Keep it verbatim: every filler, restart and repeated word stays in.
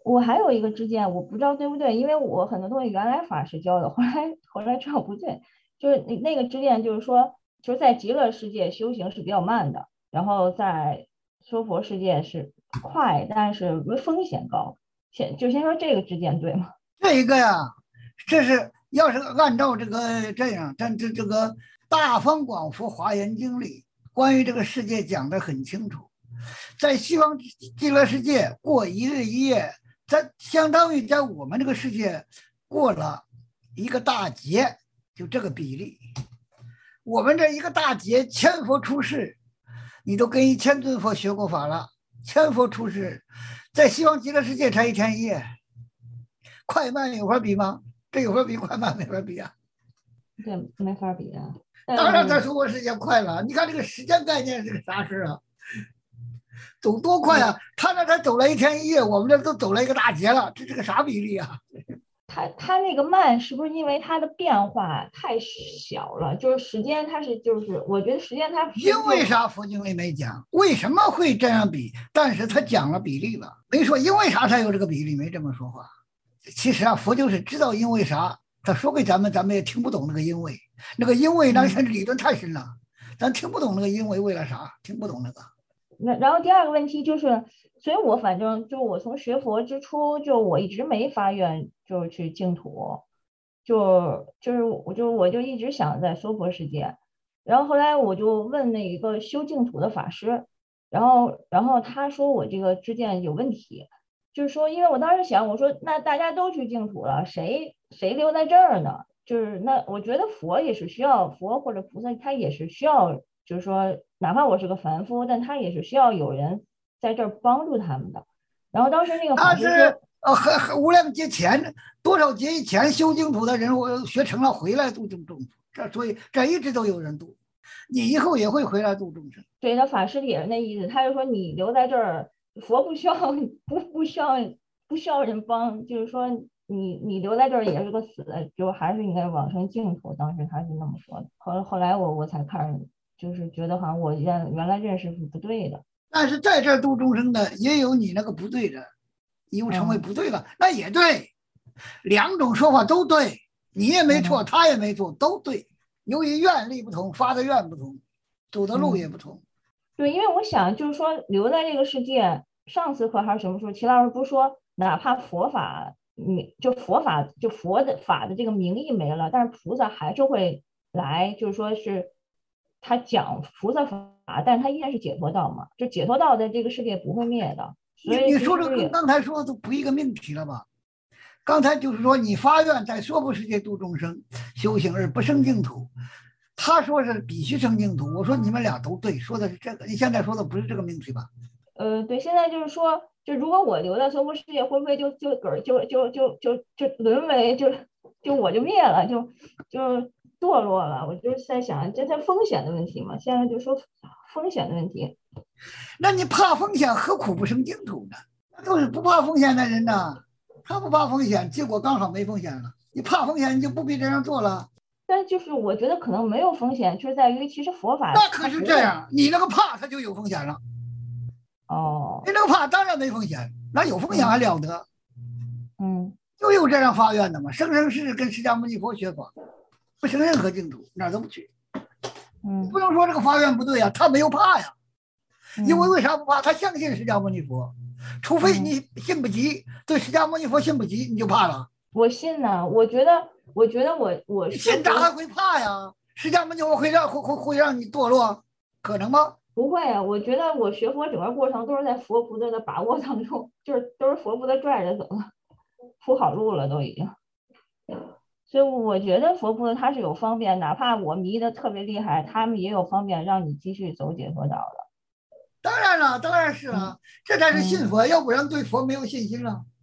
我还有一个支见，我不知道对不对，因为我很多东西原来法师教的，后来后来知道不对，就是那那个支见就是说，就是在极乐世界修行是比较慢的，然后在娑婆世界是快，但是风险高。先就先说这个支见对吗？ 这一个呀，这是要是按照这个这样，咱这这个《大方广佛华严经》里关于这个世界讲得很清楚，在西方极乐世界过一日一夜，在相当于在我们这个世界过了一个大劫，就这个比例。我们这一个大劫，千佛出世，你都跟一千尊佛学过法了，千佛出世，在西方极乐世界才一天一夜。快慢有法比吗？这有法比，快慢没法比啊！ 对，没法比啊。 当然，在娑婆世界快了。你看这个时间概念是个啥事啊？走多快啊！他那才走了一天一夜，我们这都走了一个大劫了，这是个啥比例啊？ 它它那个慢是不是因为它的变化太小了？就是时间它是就是我觉得时间它因为啥佛经里没讲为什么会这样比，但是他讲了比例了，没说因为啥才有这个比例，没这么说话。其实啊，佛就是知道因为啥，他说给咱们，咱们也听不懂那个因为，那个因为那理论太深了，咱听不懂那个因为为了啥，听不懂那个。 那然后第二个问题就是，所以我反正就我从学佛之初，就我一直没发愿就是去净土，就就是我就我就一直想在娑婆世界，然后后来我就问那一个修净土的法师，然后然后他说我这个支见有问题，就是说因为我当时想我说那大家都去净土了，谁谁留在这儿呢？就是那我觉得佛也是需要佛或者菩萨，他也是需要。就是说，哪怕我是个凡夫，但他也是需要有人在这儿帮助他们的。然后当时那个法师说， 呃，很很无量劫前，多少劫以前修净土的人，我学成了回来度众众生，这所以这一直都有人度，你以后也会回来度众生。 对，那法师也是那意思，他就说你留在这儿，佛不需要不不需要不需要人帮，就是说你你留在这儿也是个死的，就还是应该往生净土。当时他是那么说的。后后来我我才看始。就是觉得好像我原原来认识是不对的， 但是在这儿度众生的也有你那个不对的，你又成为不对了，嗯、那也对，两种说法都对，你也没错，嗯、他也没错，都对。由于愿力不同，发的愿不同，走的路也不同。 嗯、对，因为我想就是说留在这个世界，上次课还是什么时候，齐老师不是说哪怕佛法，嗯，就佛法就佛的法的这个名义没了，但是菩萨还是会来，就是说是。他讲菩萨法，但他依然是解脱道嘛，就解脱道在这个世界不会灭的。所以你说这跟刚才说的都不一个命题了吧？刚才就是说你发愿在娑婆世界度众生，修行而不生净土。他说是必须生净土，我说你们俩都对，说的是这个。你现在说的不是这个命题吧？ 呃，对，现在就是说，就如果我留在娑婆世界，会不会就就就就就就就就沦为就就我就灭了，就就。堕落了，我就是在想，这它风险的问题嘛。现在就说风险的问题。 那你怕风险，何苦不生净土呢？那都是不怕风险的人呐，他不怕风险，结果刚好没风险了。你怕风险，你就不必这样做了。 但就是我觉得可能没有风险，就是在于其实佛法。 那可是这样，你那个怕，它就有风险了。 哦。 你那个怕当然没风险，那有风险还了得？ 嗯。 就有这样发愿的嘛，生生世世跟释迦牟尼佛学法。不生任何净土，哪儿都不去。 嗯， 不能说这个发愿不对呀、啊，他没有怕呀。因为为啥不怕？他相信释迦牟尼佛，除非你信不及，对释迦牟尼佛信不及，你就怕了。 我信呢、啊，我觉得，我觉得我我信咋还会怕呀？释迦牟尼佛会让会会会让你堕落，可能吗？ 不会啊，我觉得我学佛整个过程都是在佛菩萨的把握当中，就是都是佛菩萨拽着走了，铺好路了都已经。所以我觉得佛菩萨他是有方便，哪怕我迷得特别厉害，他们也有方便让你继续走解脱道的。 当然了，当然是啊，嗯、这才是信佛，嗯、要不然对佛没有信心了。